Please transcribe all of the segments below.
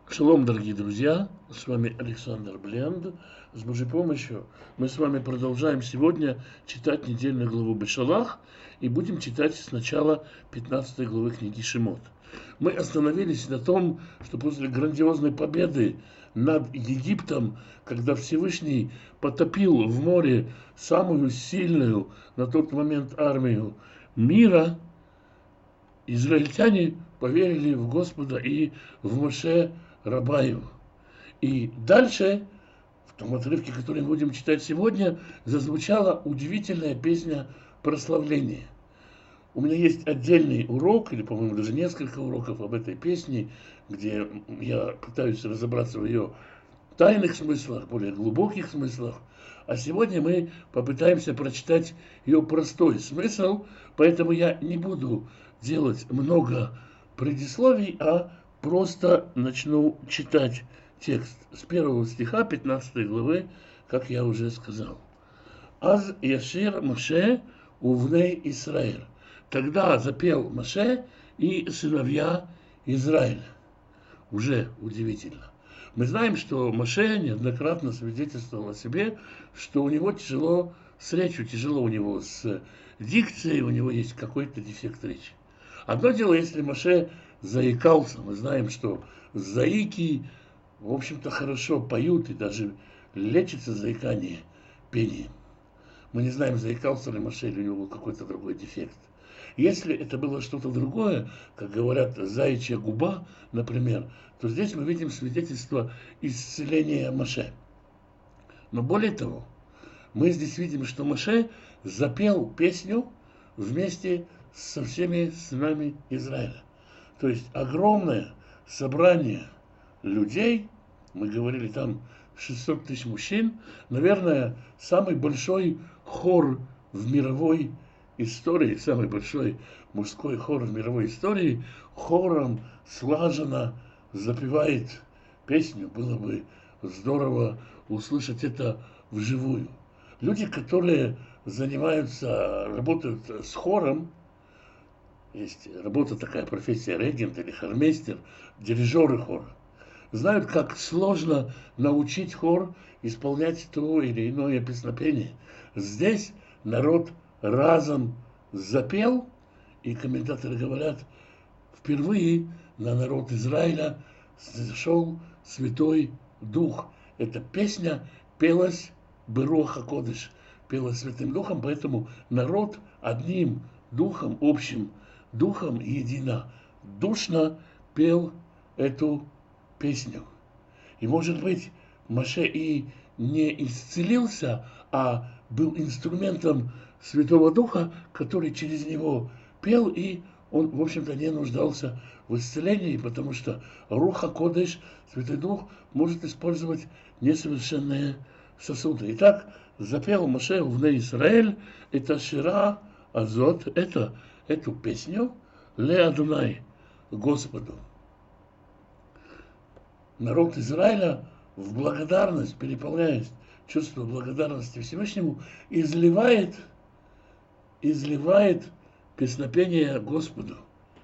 Шалом, дорогие друзья! С вами Александр Бленд. С Божьей помощью мы с вами продолжаем сегодня читать недельную главу Бешалах и будем читать сначала 15 главы книги Шимот. Мы остановились на том, что после грандиозной победы над Египтом, когда Всевышний потопил в море самую сильную на тот момент армию мира, израильтяне поверили в Господа и в Моше раба его. И дальше, в том отрывке, который мы будем читать сегодня, зазвучала удивительная песня прославления. У меня есть отдельный урок, или, по-моему, даже несколько уроков об этой песне, где я пытаюсь разобраться в ее тайных смыслах, более глубоких смыслах. А сегодня мы попытаемся прочитать ее простой смысл, поэтому я не буду делать много предисловий, а просто начну читать текст с первого стиха 15 главы, как я уже сказал. «Аз яшир Моше увней Исраэль». Тогда запел Моше и сыновья Израиля. Уже удивительно. Мы знаем, что Моше неоднократно свидетельствовал о себе, что у него тяжело с речью, тяжело у него с дикцией, у него есть какой-то дефект речи. Одно дело, если Моше заикался, мы знаем, что заики, в общем-то, хорошо поют и даже лечится заикание пением. Мы не знаем, заикался ли Моше, или у него был какой-то другой дефект. Если это было что-то другое, как говорят, заячья губа, например, то здесь мы видим свидетельство исцеления Моше. Но более того, мы здесь видим, что Моше запел песню вместе со всеми сынами Израиля. То есть огромное собрание людей, мы говорили там 600 тысяч мужчин, наверное, самый большой хор в мировой истории, самый большой мужской хор в мировой истории, хором слаженно запевает песню. Было бы здорово услышать это вживую. Люди, которые занимаются, работают с хором, есть работа такая, профессия регент или хормейстер, дирижеры хора, знают, как сложно научить хор исполнять то или иное песнопение. Здесь народ разом запел, и комментаторы говорят, впервые на народ Израиля сошел Святой Дух. Эта песня пелась Беруах ха-Кодеш, пелась Святым Духом, поэтому народ одним духом, общим духом единодушно пел эту песню. И, может быть, Моше и не исцелился, а был инструментом Святого Духа, который через него пел, и он, в общем-то, не нуждался в исцелении, потому что Руха Кодеш, Святой Дух, может использовать несовершенные сосуды. Итак, запел Моше в Израиль, это Шира Азот, эту песню Ле Адунай, Господу. Народ Израиля в благодарность, переполняясь чувство благодарности Всевышнему, изливает песнопение Господу.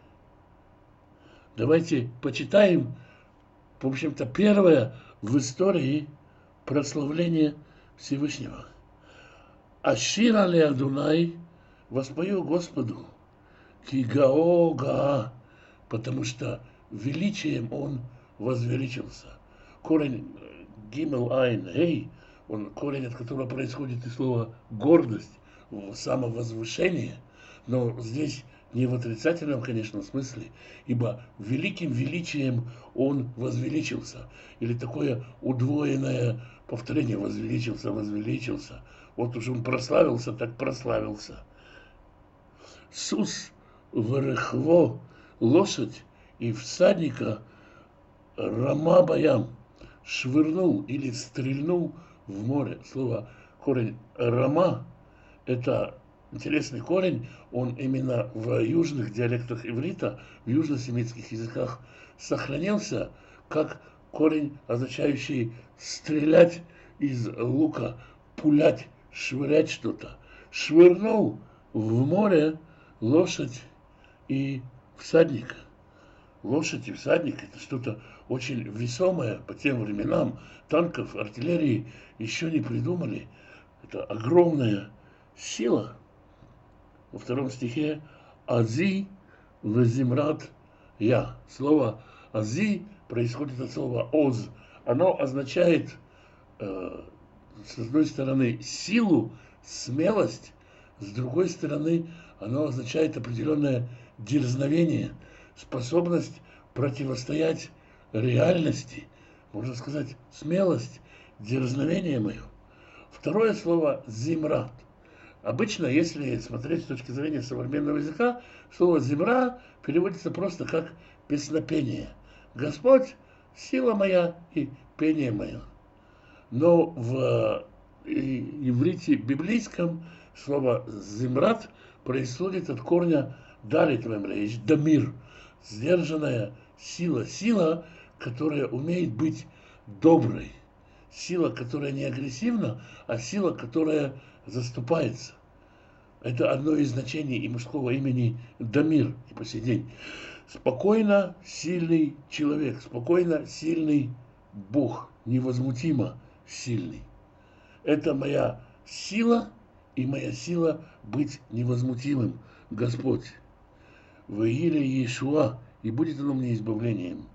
Давайте почитаем, в общем-то, первое в истории прославление Всевышнего. Ашира ле Адунай, воспою Господу, кигао гаа, потому что величием он возвеличился. Корень гимел айн эй, он корень, от которого происходит и слово гордость, самовозвышение, но здесь не в отрицательном, конечно, смысле, ибо великим величием он возвеличился. Или такое удвоенное повторение: возвеличился, возвеличился. Вот уж он прославился, так прославился. Сус верехво, лошадь и всадника Рама Баям, швырнул или стрельнул в море. Слово корень Рама – это интересный корень, он именно в южных диалектах иврита, в южносемитских языках сохранился как корень, означающий стрелять из лука, пулять, швырять что-то. Швырнул в море лошадь и всадника. лошадь и всадник – это что-то очень весомое по тем временам. Танков, артиллерии еще не придумали. Это огромная сила. Во втором стихе «Ази везимрат я». Слово «ази» происходит от слова «оз». Оно означает, с одной стороны, силу, смелость, с другой стороны, оно означает определенное дерзновение, способность противостоять реальности, можно сказать, смелость, дерзновение мое. Второе слово «зимрат». Обычно, если смотреть с точки зрения современного языка, слово «зимра» переводится просто как «песнопение». Господь – сила моя и пение мое. Но в иврите библейском слово «зимрат» происходит от корня «дарит мемрейш», «дамир», сдержанная сила, сила, которая умеет быть доброй, сила, которая не агрессивна, а сила, которая заступается. Это одно из значений и мужского имени Дамир и по сей день. Спокойно сильный человек, спокойно сильный Бог, невозмутимо сильный. Это моя сила и моя сила быть невозмутимым, Господь. В Ииле Иешуа, и будет оно мне избавлением.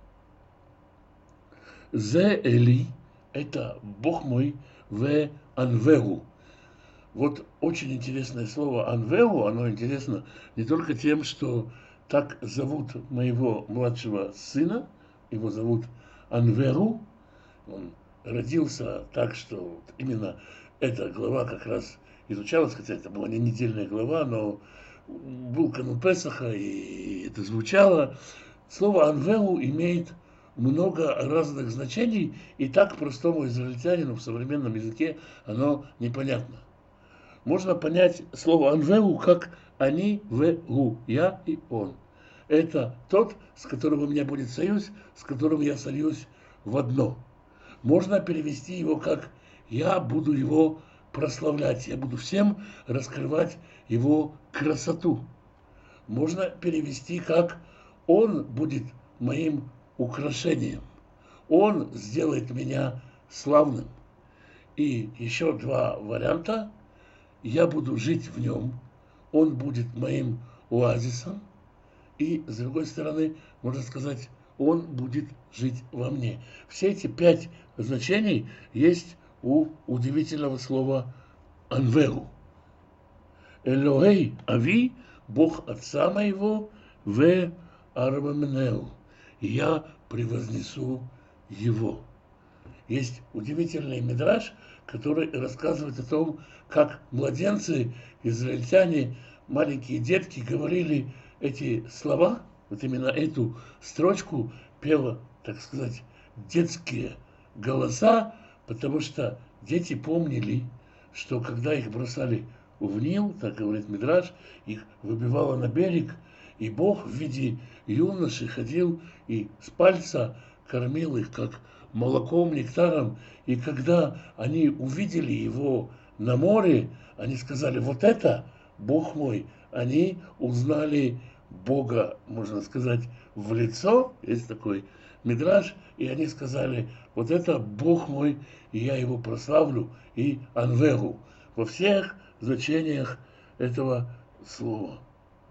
Зе Эли, это Бог мой, в Анвегу. Вот очень интересное слово «анвеу», оно интересно не только тем, что так зовут моего младшего сына, его зовут Анверу, он родился так, что именно эта глава как раз изучалась, хотя это была не недельная глава, но был канун Песаха, и это звучало. Слово «анвеу» имеет много разных значений, и так простому израильтянину в современном языке оно непонятно. Можно понять слово «анвеу» как «они вегу», «я» и «он». Это тот, с которым у меня будет союз, с которым я сольюсь в одно. Можно перевести его как «я буду его прославлять», я буду всем раскрывать его красоту. Можно перевести как «он будет моим украшением», «он сделает меня славным». И еще два варианта. Я буду жить в нем, он будет моим оазисом, и, с другой стороны, можно сказать, он будет жить во мне. Все эти 5 значений есть у удивительного слова «анвегу». Элохей Ави, Бог Отца моего, в Арваменеу. Я превознесу его. Есть удивительный мидраш, который рассказывает о том, как младенцы, израильтяне, маленькие детки говорили эти слова, вот именно эту строчку пела, так сказать, детские голоса, потому что дети помнили, что когда их бросали в Нил, так говорит мидраш, их выбивало на берег, и Бог в виде юноши ходил и с пальца кормил их, как молоком, нектаром, и когда они увидели его на море, они сказали: вот это Бог мой. Они узнали Бога, можно сказать, в лицо, есть такой мидраш, и они сказали: вот это Бог мой, и я его прославлю, и анвегу, во всех значениях этого слова.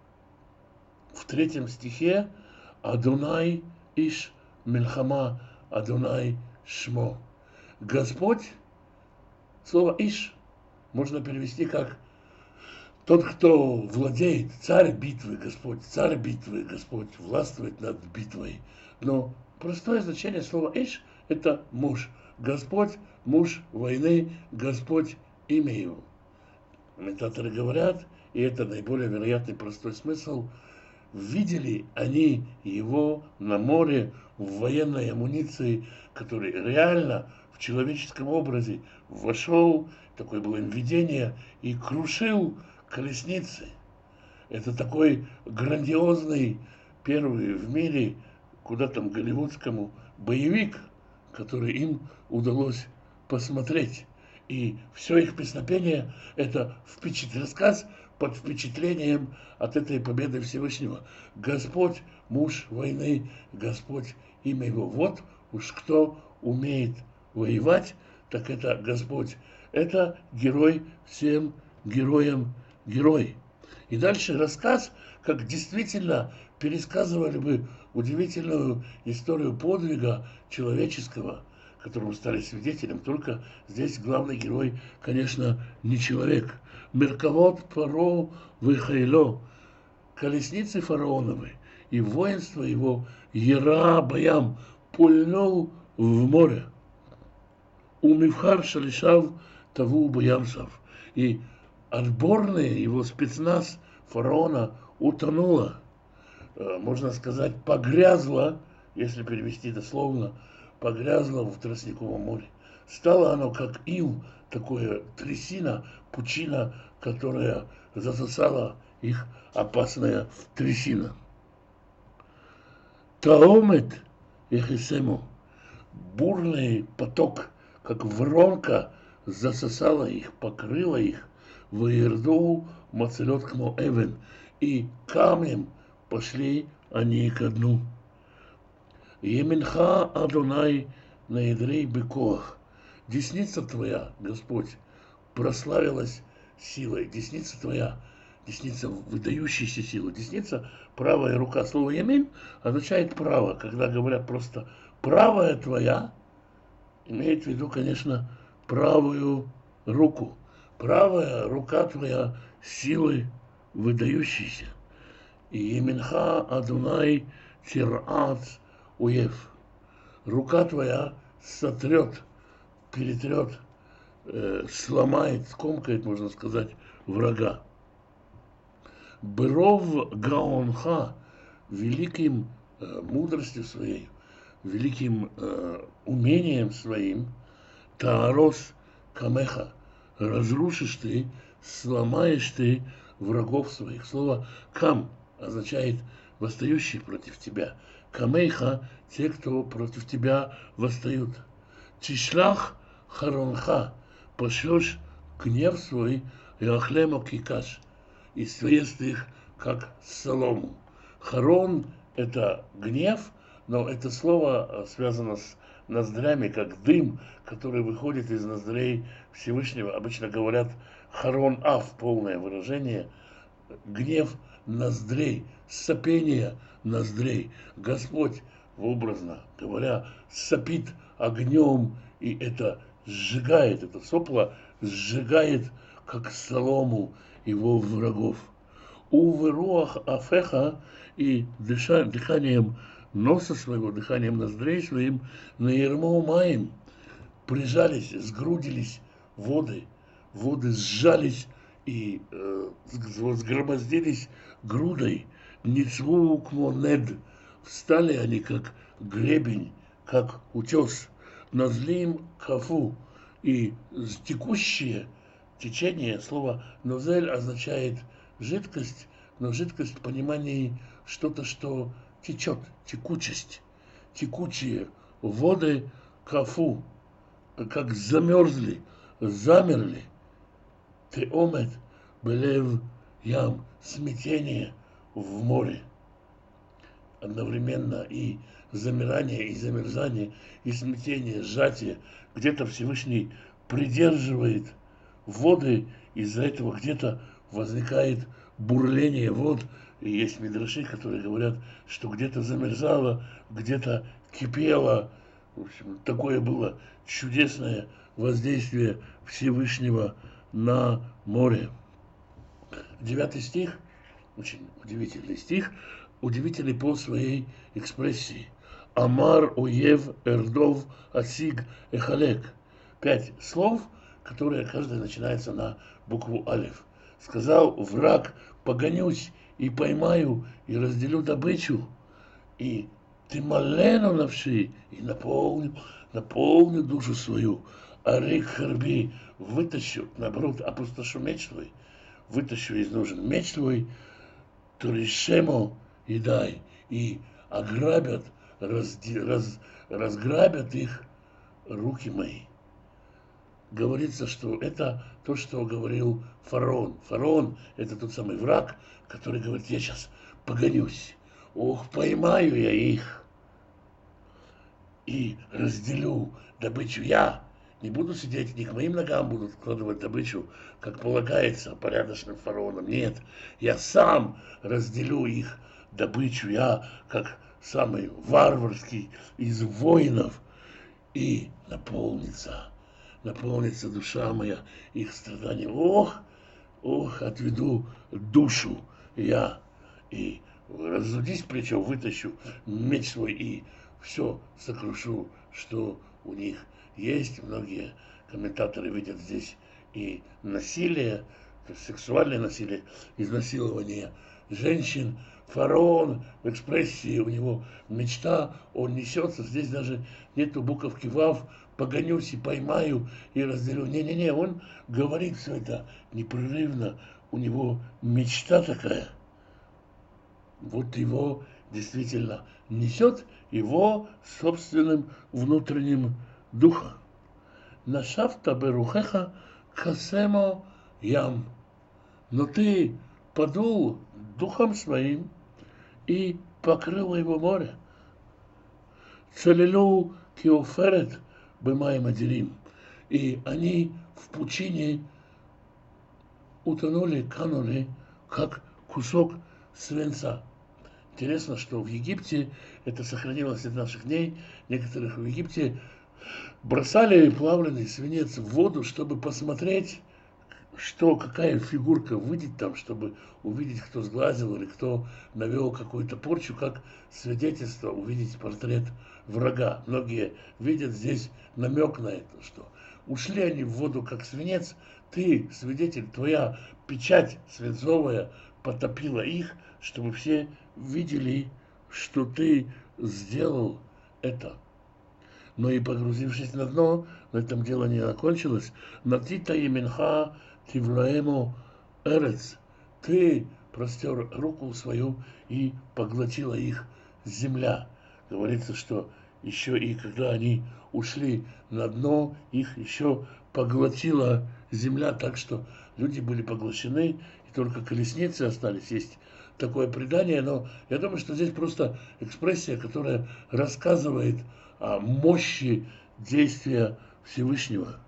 В 3 стихе Адонай иш мельхама Адонай шмо. Господь, слово иш можно перевести как тот, кто владеет, царь битвы, Господь властвует над битвой. Но простое значение слова иш – это муж. Господь, муж войны, Господь имя его. Комментаторы говорят, и это наиболее вероятный простой смысл: видели они его на море в военной амуниции, который реально в человеческом образе вошел, такое было им видение, и крушил колесницы. Это такой грандиозный, первый в мире, куда там голливудскому, боевик, который им удалось посмотреть. И все их песнопение – это рассказ под впечатлением от этой победы Всевышнего. Господь муж войны, Господь имя его. Вот уж кто умеет воевать, так это Господь. Это герой всем героям герой. И дальше рассказ, как действительно пересказывали бы удивительную историю подвига человеческого, которому стали свидетелем. Только здесь главный герой, конечно, не человек. Меркавот Паро Вихайло, колесницы фараоновы и воинство его Ера Баям пульнул в море. У Мивхар Шалишав Таву Баямсав. И отборные его спецназ фараона утонула, можно сказать, погрязла, если перевести дословно, погрязла в Тростниковом море. Стало оно как ил, такое трясина, пучина, которая засосала их опасная трясина. Таомет Ехисему, бурный поток, как воронка, засосала их, покрыла их, выерду мацелет кмо эвен, и камнем пошли они ко дну. Еменха Адонай наидрей бекох, десница твоя, Господь, прославилась силой, десница твоя, десница выдающейся силы, десница, правая рука. Слово «ямин» означает право. Когда говорят просто «правая твоя», имеет в виду, конечно, правую руку. Правая рука твоя силы выдающейся. И «Еменха Адунай тирац уев». Рука твоя сотрет, перетрет, сломает, скомкает, можно сказать, врага. Беров Гаонха, великим мудростью своей, великим умением своим, Таарос Камеха, разрушишь ты, сломаешь ты врагов своих. Слово Кам означает восстающий против тебя. Камейха – те, кто против тебя восстают. Тишлах Харонха, пошлешь гнев свой, и Ахлема Кикаш, и съест их, как солому. Харон – это гнев, но это слово связано с ноздрями, как дым, который выходит из ноздрей Всевышнего. Обычно говорят Харон Ав, полное выражение, гнев ноздрей, сопение ноздрей. Господь, образно говоря, сопит огнем, и это сжигает, это сопло сжигает, как солому, его врагов. У руах афеха, и дыханием носа своего, дыханием ноздрей своим, на ермо маем прижались, сгрудились воды сжались и сгромоздились грудой. Ницву кмо нед, встали они как гребень, как утес. Назлим кафу, и текущее течение, слово нозель означает жидкость, но жидкость в понимании что-то, что течет, текучесть. Текучие воды кафу, как замерзли, замерли. Теомет белев ям, смятение в море. Одновременно и замирание, и замерзание, и смятение, сжатие. Где-то Всевышний придерживает воды, из-за этого где-то возникает бурление вод. И есть мидраши, которые говорят, что где-то замерзало, где-то кипело. В общем, такое было чудесное воздействие Всевышнего на море. 9 стих, очень удивительный стих, удивительный по своей экспрессии. Амар Оев Эрдов Асиг Эхалек. 5 слов, которые каждая начинается на букву Алиф. Сказал враг: погонюсь и поймаю, и разделю добычу, и ты малену навши, и наполню душу свою. А рик харби, вытащу, наоборот, опустошу меч твой, вытащу из ножен меч твой, туришему и дай, и ограбят, разграбят их руки мои. Говорится, что это то, что говорил фараон. Фараон – это тот самый враг, который говорит: я сейчас погонюсь. ох, поймаю я их и разделю добычу я. Не буду сидеть, не к моим ногам будут складывать добычу, как полагается порядочным фараонам. Нет, я сам разделю их добычу, я, как самый варварский из воинов, и наполнится душа моя их страданием. Ох, отведу душу я, и разудись плечо, вытащу меч свой и все сокрушу, что у них есть. Многие комментаторы видят здесь и насилие, сексуальное насилие, изнасилование женщин. Фараон в экспрессии, у него мечта, он несется, здесь даже нету буковки вав, погонюсь и поймаю и разделю. Не-не-не, он говорит все это непрерывно, у него мечта такая. Вот его действительно несет его собственным внутренним духом. Нашафта берухеха касемо ям. Но ты подул духом своим и покрыло его море. Целилу киоферет бымаем адирим. И они в пучине утонули, канули, как кусок свинца. Интересно, что в Египте, это сохранилось до наших дней, некоторых в Египте бросали плавленый свинец в воду, чтобы посмотреть, что, какая фигурка выйдет там, чтобы увидеть, кто сглазил или кто навел какую-то порчу, как свидетельство, увидеть портрет врага. Многие видят здесь намек на это, что ушли они в воду как свинец, ты, свидетель, твоя печать свинцовая потопила их, чтобы все видели, что ты сделал это. Но и погрузившись на дно, на этом дело не окончилось. Натита именха тивлаему эрец. Ты простер руку свою и поглотила их земля. Говорится, что еще и когда они ушли на дно, их еще поглотила земля, так что люди были поглощены, и только колесницы остались. Есть такое предание, но я думаю, что здесь просто экспрессия, которая рассказывает о мощи действия Всевышнего.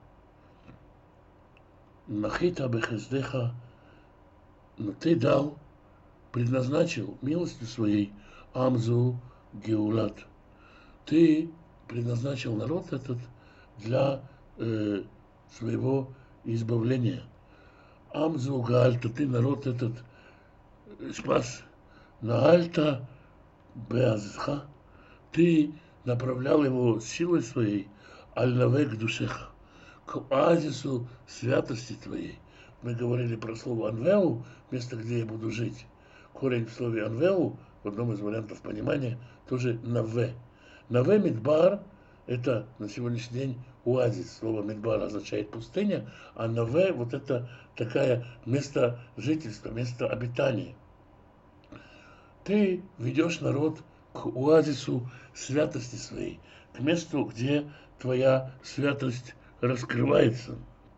Махита бехездеха, но ты дал, предназначил милостью своей Амзу Геулат. Ты предназначил народ этот для своего избавления. Амзу Гаальта, ты народ этот спас. Наальта Беазха, ты направлял его силой своей, аль-навек душеха, к оазису святости твоей. Мы говорили про слово анвеу, место, где я буду жить. Корень в слове анвеу, в одном из вариантов понимания, тоже наве. Наве мидбар – это на сегодняшний день оазис. Слово мидбар означает пустыня, а наве – вот это такое место жительства, место обитания. Ты ведешь народ к оазису святости своей, к месту, где твоя святость раскрывается.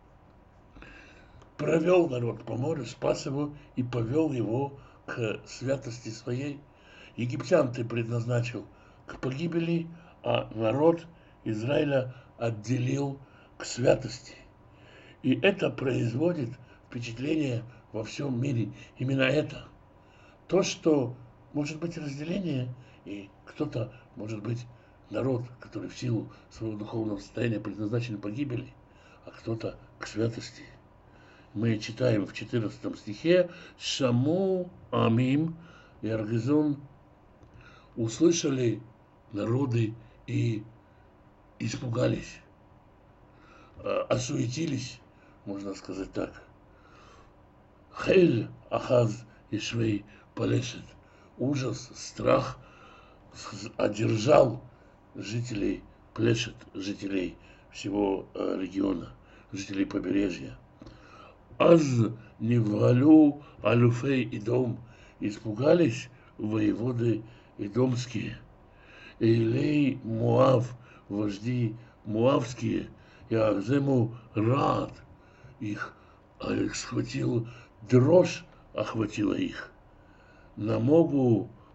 Провел народ по морю, спас его и повел его к святости своей. Египтян ты предназначил к погибели, а народ Израиля отделил к святости. И это производит впечатление во всем мире. Именно это. То, что может быть разделение, и кто-то, может быть, народ, который в силу своего духовного состояния предназначен к погибели, а кто-то к святости. Мы читаем в 14 стихе «Шаму амим и аргизун» услышали народы и испугались, осуетились, можно сказать так. Хель ахаз ишвей полешет. Ужас, страх одержал жителей Плешет, жителей всего региона, жителей побережья. Аз невалю алюфей идом, испугались воеводы идомские. Эйлей Муав, вожди муавские, и Ахзему рад, их схватил дрожь, охватила их. На Могу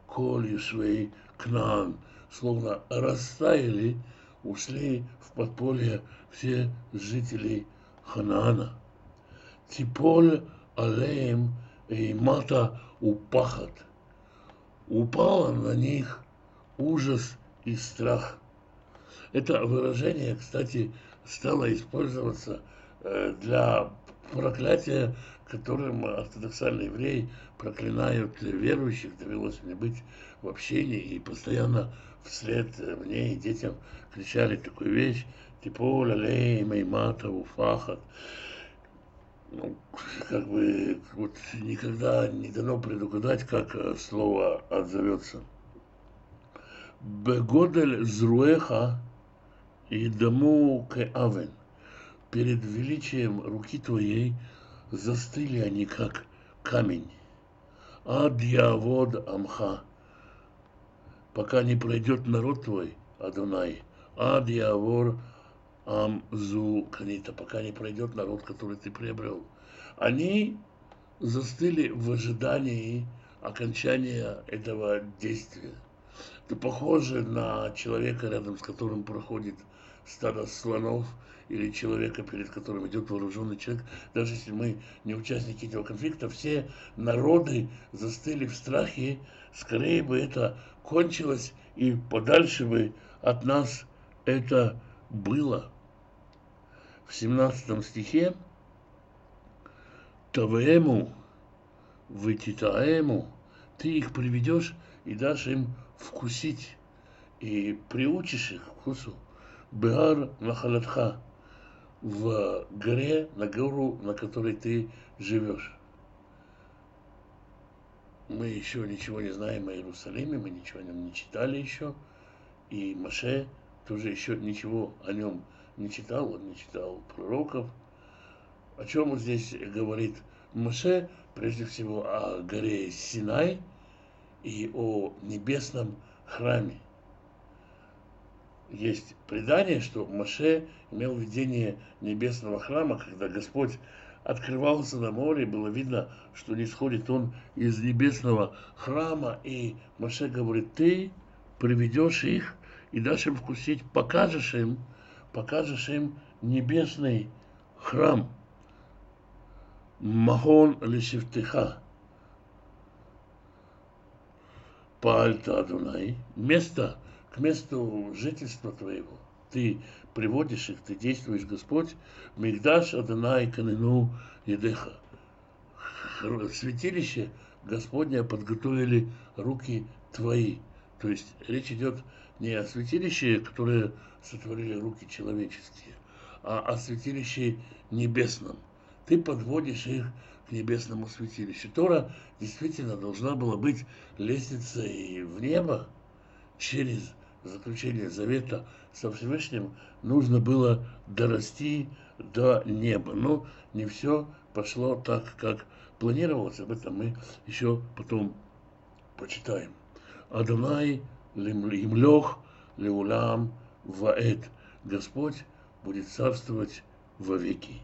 коль юшвей Кнаан, словно растаяли, ушли в подполье все жители Ханаана. Типоль алеем эймата упахат. Упало на них ужас и страх. Это выражение, кстати, стало использоваться для проклятия, которым ортодоксальные евреи проклинают верующих. Довелось мне быть в общении, и постоянно вслед мне и детям кричали такую вещь: «Типоль алей меймата уфахат». Ну, как бы вот никогда не дано предугадать, как слово отзовется. Бегодель зруэха и дому кеавен. Перед величием руки твоей застыли они, как камень. Ад явод амха. Пока не пройдет народ твой, Адонай. Ад явор амзу канита. Пока не пройдет народ, который ты приобрел. Они застыли в ожидании окончания этого действия. Это похоже на человека, рядом с которым проходит стадо слонов, или человека, перед которым идет вооруженный человек. Даже если мы не участники этого конфликта, все народы застыли в страхе. Скорее бы это кончилось, и подальше бы от нас это было. В 17 стихе «Тавеему, вытитаему», ты их приведешь и дашь им вкусить, и приучишь их к вкусу. «Беар нахалатха», в горе, на гору, на которой ты живешь. Мы еще ничего не знаем о Иерусалиме, мы ничего о нем не читали еще, и Моше тоже еще ничего о нем не читал, он не читал пророков. О чем он здесь говорит Моше? Прежде всего о горе Синай и о небесном храме. Есть предание, что Моше имел видение небесного храма, когда Господь открывался на море, было видно, что не сходит он из небесного храма, и Моше говорит: ты приведешь их и дашь им вкусить, покажешь им небесный храм. Махон лешевтеха, паальта Адонай, место к месту жительства твоего. Ты приводишь их, ты действуешь, Господь. Мигдаш Адонай канену едеха. Святилище Господня подготовили руки твои. То есть речь идет не о святилище, которое сотворили руки человеческие, а о святилище небесном. Ты подводишь их к небесному святилищу. Тора действительно должна была быть лестницей в небо. Через заключение завета со Всевышним нужно было дорасти до неба. Но не все пошло так, как планировалось. Об этом мы еще потом почитаем. Адонай имлох леулам ваэд. Господь будет царствовать вовеки.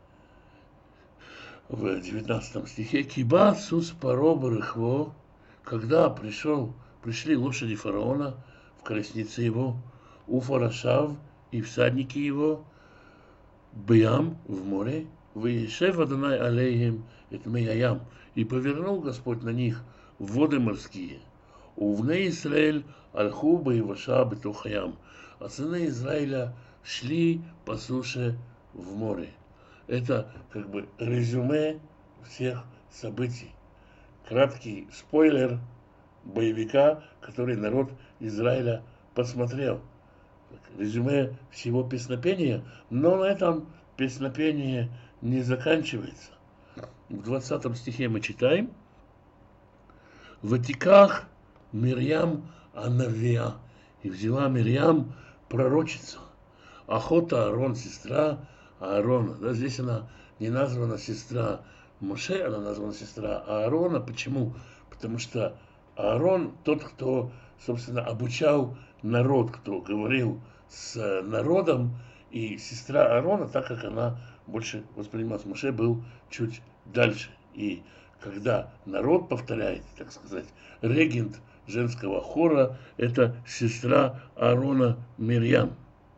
В 19 стихе «Киба сус паро барыхво», когда пришли лошади фараона в колеснице его, уфарашав и всадники его, бьям в море, выешев Адонай алейхим этмеяям, и повернул Господь на них воды морские. Увне Исраэль альху баиваша бетухаям, а сыны Израиля шли по суше в море. Это как бы резюме всех событий. Краткий спойлер боевика, который народ Израиля посмотрел. Резюме всего песнопения, но на этом песнопение не заканчивается. В 20 стихе мы читаем: «В Ватиках Мирьям Анавия, и взяла Мирьям пророчицу, охота Аарон, сестра Аарона». Да, здесь она не названа сестра Моше, она названа сестра Аарона. Почему? Потому что Аарон тот, кто, собственно, обучал народ, кто говорил с народом, и сестра Аарона, так как она больше воспринималась, Моше был чуть дальше. И когда народ повторяет, так сказать, регент женского хора, это сестра Аарона Мирьям.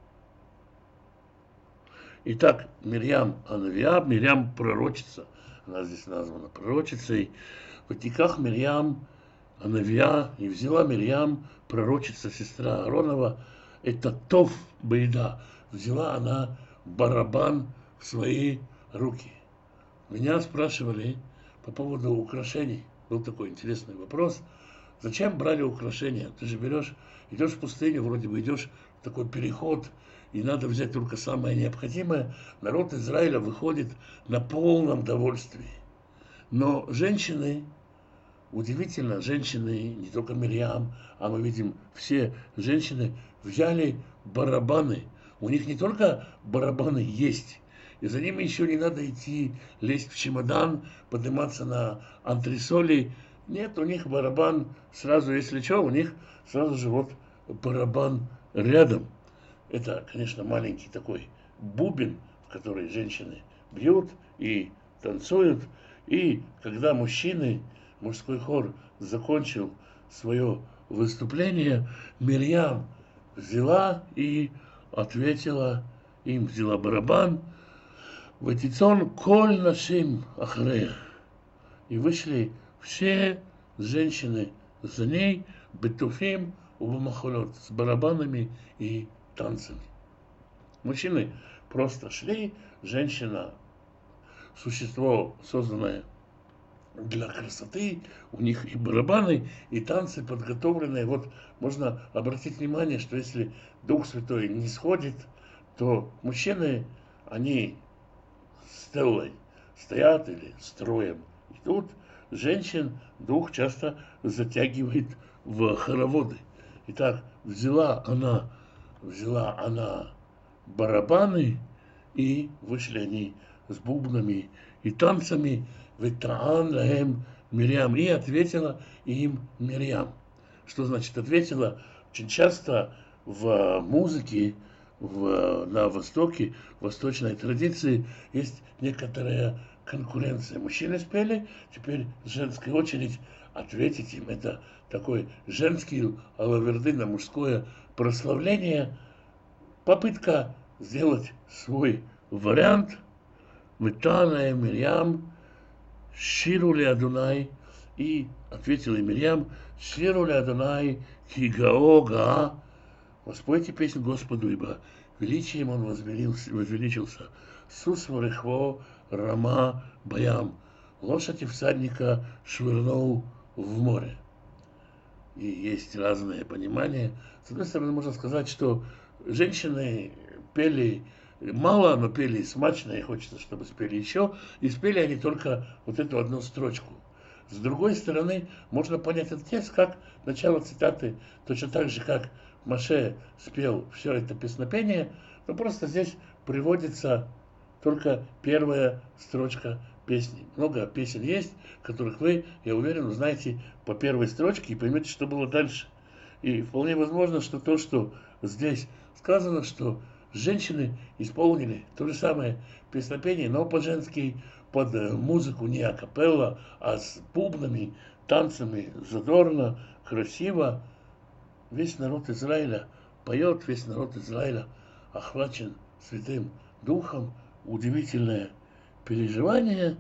Итак, Мирьям Анавия, Мирьям пророчица, она здесь названа пророчицей. В Мирьям Анавия, и взяла Мирьям, пророчица, сестра Ааронова, это Тов Бейда, взяла она барабан в свои руки. Меня спрашивали по поводу украшений. Был такой интересный вопрос. Зачем брали украшения? Ты же берешь, идешь в пустыню, вроде бы идешь в такой переход, и надо взять только самое необходимое. Народ Израиля выходит на полном довольствии. Но женщины, удивительно, женщины, не только Мирьям, а мы видим, все женщины взяли барабаны. У них не только барабаны есть, и за ними еще не надо идти, лезть в чемодан, подниматься на антресоли. Нет, у них барабан сразу, если что, у них сразу же вот барабан рядом. Это, конечно, маленький такой бубен, в который женщины бьют и танцуют. И когда мужской хор закончил свое выступление, Мирьям взяла и ответила им, взяла барабан, «Ватицон коль нашим ахрех». И вышли все женщины за ней, бетуфим убамахолот, с барабанами и танцами. Мужчины просто шли, женщина – существо, созданное для красоты, у них и барабаны, и танцы подготовленные. Вот можно обратить внимание, что если Дух Святой не сходит, то мужчины, они стеллой стоят или строем идут. Женщин Дух часто затягивает в хороводы. Итак, взяла она барабаны, и вышли они с бубнами и танцами. «Ветаан лаэм Мирьям», и ответила им Мирьям. Что значит ответила? Очень часто в музыке на Востоке, в восточной традиции есть некоторая конкуренция. Мужчины спели, теперь женская очередь ответить им. Это такой женский алаверды, мужское прославление. Попытка сделать свой вариант. «Ветаана Мирьям, Ширу ли Адунай», и ответила Мирьям, «Ширу ли Адунай, Кигао Гаа». Воспойте песню Господу, ибо величием он возвеличился. Сус варехво Рама Баям. Лошадь и всадника швырнул в море. И есть разные понимания. С одной стороны, можно сказать, что женщины пели мало, но пели смачно, и хочется, чтобы спели еще. И спели они только вот эту одну строчку. С другой стороны, можно понять этот текст как начало цитаты, точно так же, как Моше спел все это песнопение, но просто здесь приводится только первая строчка песни. Много песен есть, которых вы, я уверен, узнаете по первой строчке и поймете, что было дальше. И вполне возможно, что то, что здесь сказано, что женщины исполнили то же самое песнопение, но по-женски, под музыку не акапелла, а с бубнами, танцами, задорно, красиво. Весь народ Израиля поет, весь народ Израиля охвачен Святым Духом. Удивительное переживание.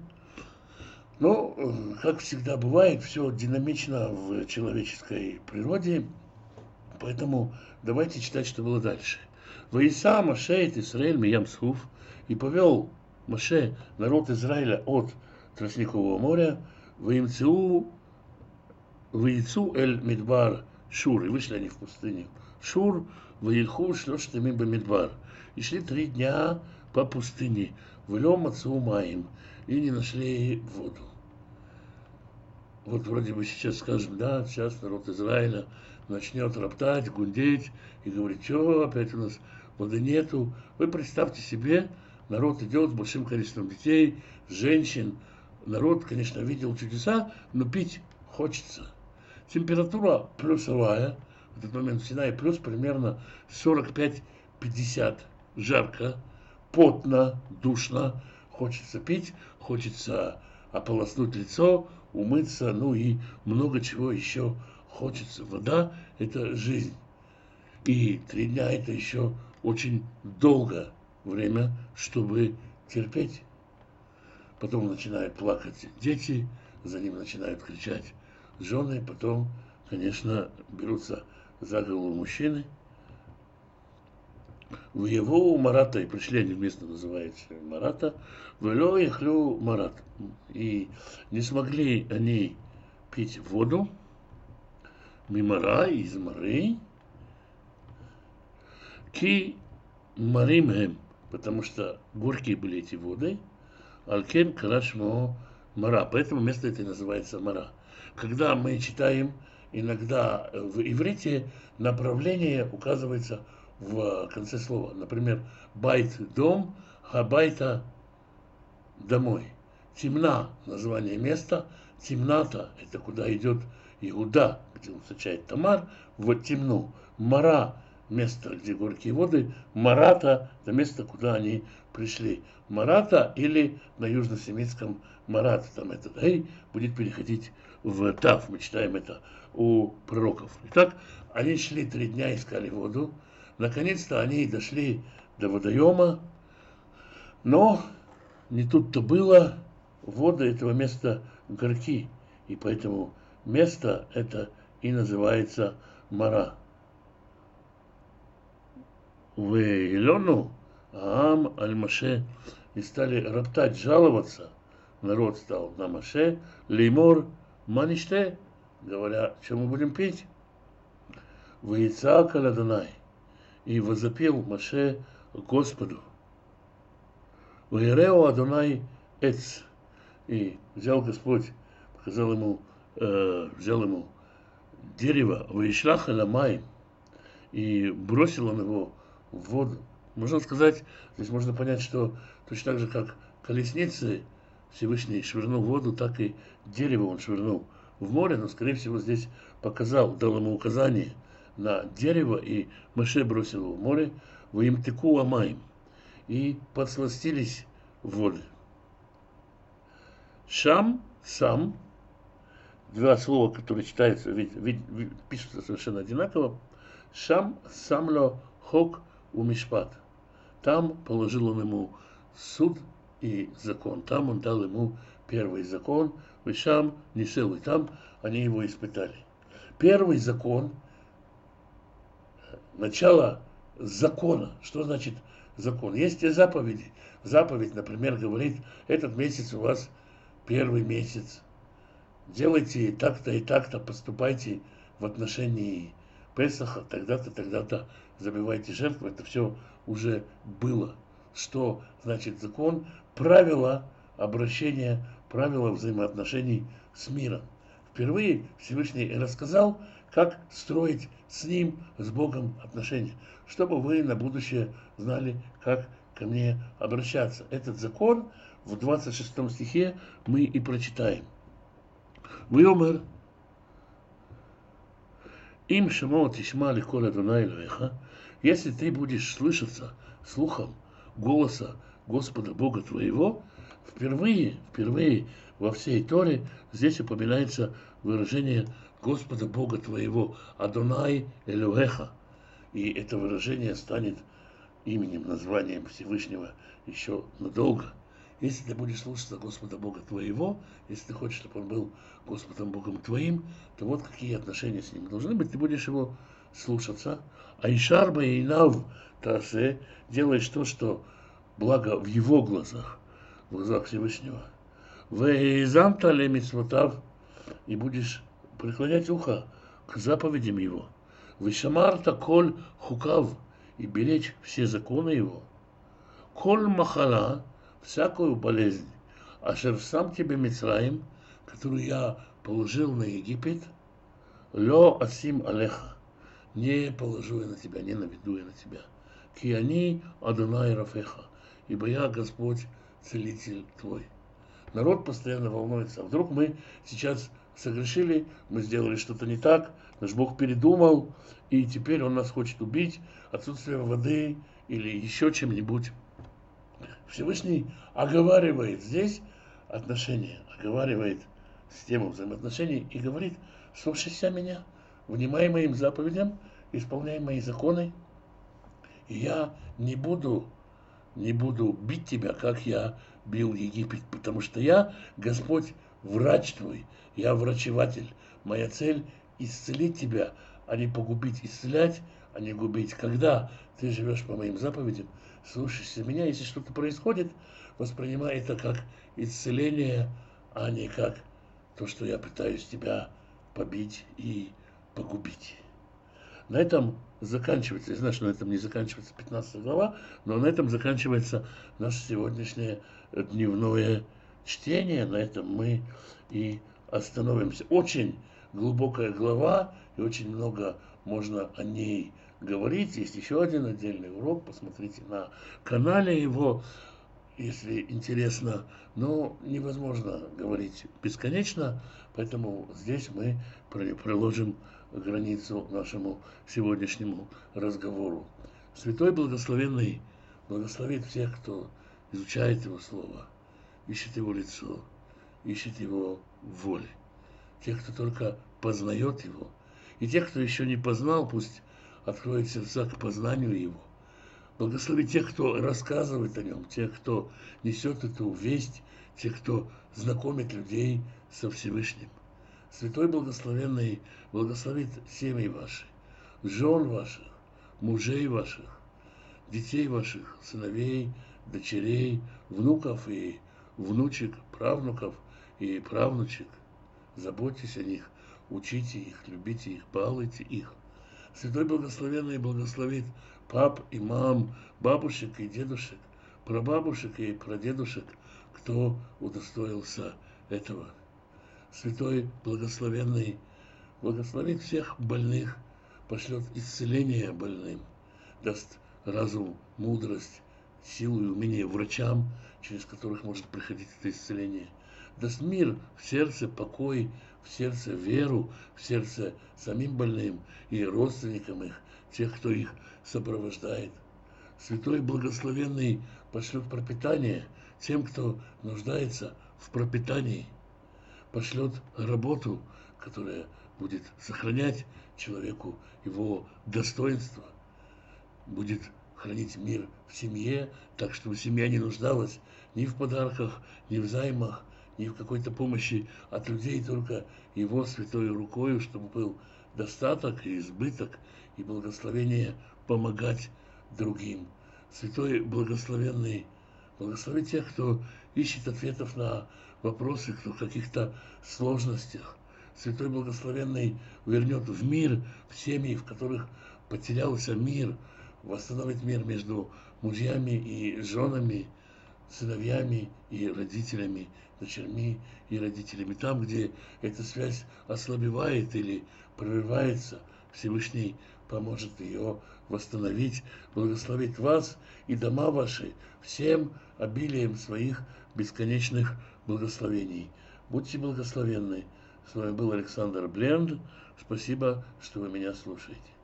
Но, как всегда бывает, все динамично в человеческой природе. Поэтому давайте читать, что было дальше. «Ваиса Моше эт Исраэль миям Схуф», и повел Моше народ Израиля от Тростникового моря, «Ваимцу эль Мидбар Шур», и вышли они в пустыню Шур, «Ваильху шлёшет имим бамидбар», и шли 3 дня по пустыне, «Влём отцу маим», и не нашли воду. Вот вроде бы сейчас скажем, да, сейчас народ Израиля начнет роптать, гундеть и говорить, что опять у нас воды нету. Вы представьте себе, народ идет с большим количеством детей, женщин. Народ, конечно, видел чудеса, но пить хочется. Температура плюсовая, в этот момент в Синае плюс примерно 45-50, жарко, потно, душно, хочется пить, хочется ополоснуть лицо, умыться, ну и много чего еще хочется. Вода – это жизнь. И 3 дня – это еще очень долгое время, чтобы терпеть. Потом начинают плакать дети, за ним начинают кричать жены, потом, конечно, берутся за голову мужчины. В его Марата, и пришли они вместе, называется Марата, в Эло ихлю Марат. И не смогли они пить воду, мимара, из мары, ки маримхем, потому что горькие были эти воды, алькен карашмо мара, поэтому место это и называется Мара. Когда мы читаем, иногда в иврите направление указывается в конце слова. Например, байт – дом, хабайта – домой. Тимна – название места, Тимната – это куда идет Иуда, где он встречает Тамар, в Тимну. Мара – место, где горькие воды, Марата – это место, куда они пришли. Марата или на южносемитском Марат, там этот «эй» будет переходить в «тав». Мы читаем это у пророков. Итак, они шли 3 дня, искали воду. Наконец-то они дошли до водоема, но не тут-то было. Воды этого места горьки, и поэтому место это и называется Мара. Вейлону Аам аль-Маше, и стали роптать, жаловаться. Народ стал на Маше, леймор маниште, говоря, что мы будем пить. Вейцаак аль-Адонай, и возопил Маше Господу. Вейрео Адонай эц, и взял Господь, показал ему, взял ему дерево, вейшлах аламай, и бросил он его в воду. Можно сказать, здесь можно понять, что точно так же, как колесницы Всевышний швырнул в воду, так и дерево он швырнул в море, но, скорее всего, здесь показал, дал ему указание на дерево, и Моше бросил его в море, в имтеку амаим, и подсластились воды. Шам, сам, 2 слова, которые читаются, пишутся совершенно одинаково. Шам, самло, хок, умишпат. Там положил он ему суд и закон. Там он дал ему первый закон. Вишам, нисел, и там они его испытали. Первый закон, начало закона. Что значит закон? Есть и заповеди. Заповедь, например, говорит, этот месяц у вас первый месяц. Делайте так-то и так-то, поступайте в отношении Песаха, тогда-то, тогда-то забивайте жертву. Это все уже было. Что значит закон? Правила обращения, правила взаимоотношений с миром. Впервые Всевышний рассказал, как строить с ним, с Богом отношения, чтобы вы на будущее знали, как ко мне обращаться. Этот закон в 26 стихе мы и прочитаем. Вьомер им шамо тишма ликоль Адонай Элохеха, если ты будешь слышаться слухом голоса Господа Бога твоего, впервые во всей Торе здесь упоминается выражение Господа Бога твоего, Адонай Элохеха, и это выражение станет именем, названием Всевышнего еще надолго. Если ты будешь слушаться Господа Бога твоего, если ты хочешь, чтобы он был Господом Богом твоим, то вот какие отношения с ним должны быть. Ты будешь его слушаться. А Ишарба и Инав Тасе, делаешь то, что благо в его глазах, в глазах Всевышнего. Вейзамта лемитсвотав, и будешь преклонять ухо к заповедям его. Вишамарта коль хукав, и беречь все законы его. Коль махала, всякую болезнь, ашер сам тебе Мицраим, которую я положил на Египет, лё асим алеха, не положу я на тебя, не наведу я на тебя. Киани Адонай Рафеха, ибо я Господь, целитель твой. Народ постоянно волнуется. А вдруг мы сейчас согрешили, мы сделали что-то не так, наш Бог передумал, и теперь Он нас хочет убить отсутствием воды или еще чем-нибудь. Всевышний оговаривает здесь отношения, оговаривает систему взаимоотношений и говорит: слушайся меня, внимай моим заповедям, исполняй мои законы, и я не буду бить тебя, как я бил Египет, потому что я, Господь, врач твой, я врачеватель. Моя цель исцелить тебя, а не погубить, исцелять, а не губить. Когда ты живешь по моим заповедям, слушаешься меня, если что-то происходит, воспринимай это как исцеление, а не как то, что я пытаюсь тебя побить и погубить. На этом заканчивается, я знаю, что на этом не заканчивается 15 глава, но на этом заканчивается наше сегодняшнее дневное чтение. На этом мы и остановимся. Очень глубокая глава, и очень много можно о ней говорить. Есть еще один отдельный урок, посмотрите на канале его, если интересно. Но невозможно говорить бесконечно, поэтому здесь мы приложим границу нашему сегодняшнему разговору. Святой Благословенный благословит всех, кто изучает Его Слово, ищет Его лицо, ищет Его воли. Тех, кто только познает Его, и тех, кто еще не познал, пусть откроет сердца к познанию Его. Благослови тех, кто рассказывает о Нем, тех, кто несет эту весть, тех, кто знакомит людей со Всевышним. Святой Благословенный благословит семьи ваши, жен ваших, мужей ваших, детей ваших, сыновей, дочерей, внуков и внучек, правнуков и правнучек. Заботьтесь о них, учите их, любите их, балуйте их. Святой Благословенный благословит пап и мам, бабушек и дедушек, прабабушек и прадедушек, кто удостоился этого. Святой Благословенный благословит всех больных, пошлет исцеление больным, даст разум, мудрость, силу и умение врачам, через которых может приходить это исцеление, даст мир в сердце, покой в сердце, веру в сердце самим больным и родственникам их, тех, кто их сопровождает. Святой Благословенный пошлет пропитание тем, кто нуждается в пропитании, пошлет работу, которая будет сохранять человеку его достоинство, будет хранить мир в семье, так чтобы семья не нуждалась ни в подарках, ни в займах, ни в какой-то помощи от людей, только его святой рукою, чтобы был достаток и избыток, и благословение помогать другим. Святой Благословенный благослови тех, кто ищет ответов на вопросы, кто в каких-то сложностях. Святой Благословенный вернет в мир, в семьи, в которых потерялся мир, восстановит мир между мужьями и женами, сыновьями и родителями, дочерьми и родителями. Там, где эта связь ослабевает или прерывается, Всевышний поможет ее восстановить, благословить вас и дома ваши всем обилием своих бесконечных благословений. Будьте благословенны. С вами был Александр Бленд. Спасибо, что вы меня слушаете.